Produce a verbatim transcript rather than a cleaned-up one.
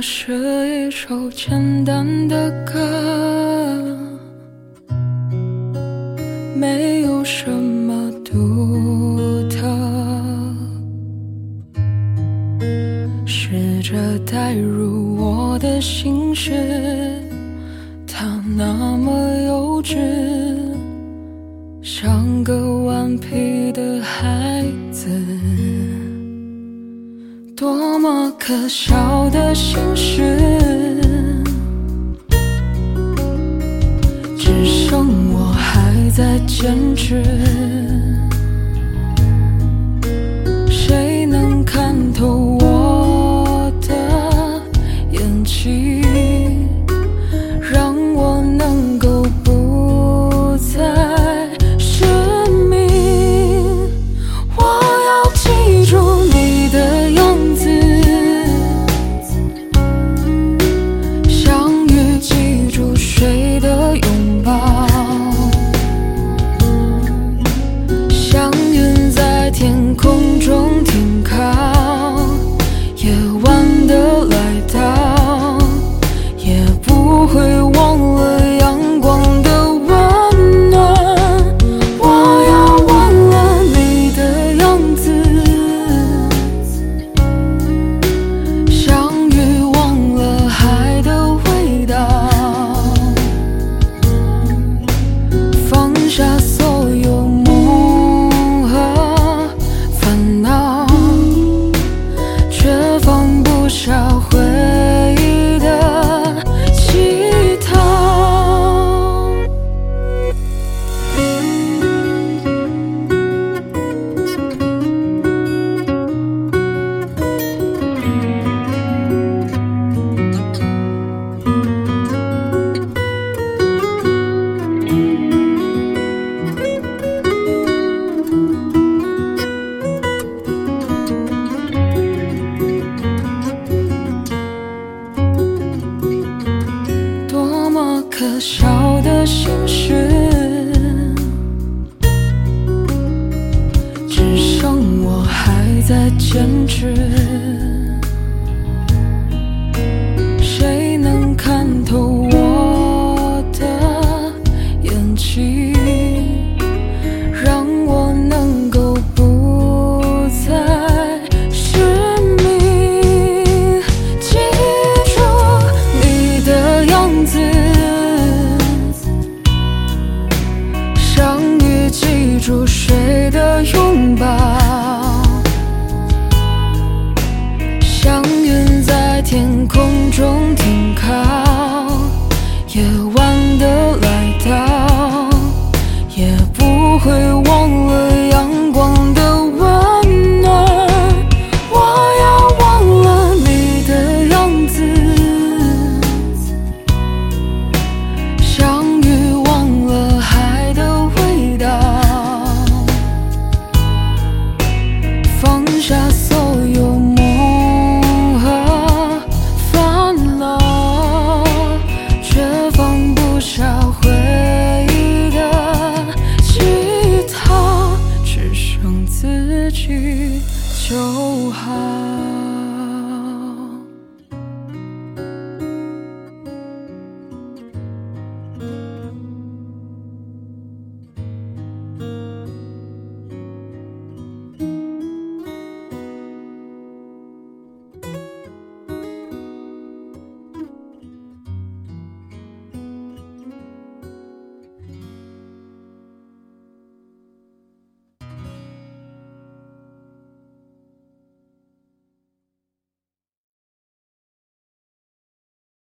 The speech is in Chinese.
是一首简单的歌，没有什么独特，试着带入我的心事，它那么幼稚，像个顽皮的孩子，多么可笑的心事，只剩我还在坚持。谁能看透我的演技，让我能够不再失明？我要记住你的样子，相遇记住谁的拥抱，像云在天空中停靠，夜晚的来到，也不会忘了阳光的温暖。我要忘了你的样子，相遇忘了海的味道，放下所有梦和烦恼，却放不下回忆的乞讨。多么可笑的心事，只剩我还在坚持。谁能看透我的演技，让我能够不再失明？记住你的样子，相遇记住谁的拥抱，像云在天空中停靠，夜晚的来到，也不会忘了阳光的温暖。我要忘了你的样子，相遇忘了海的味道，放下所有梦和烦恼，却放不下回忆的乞讨，只剩自己就好。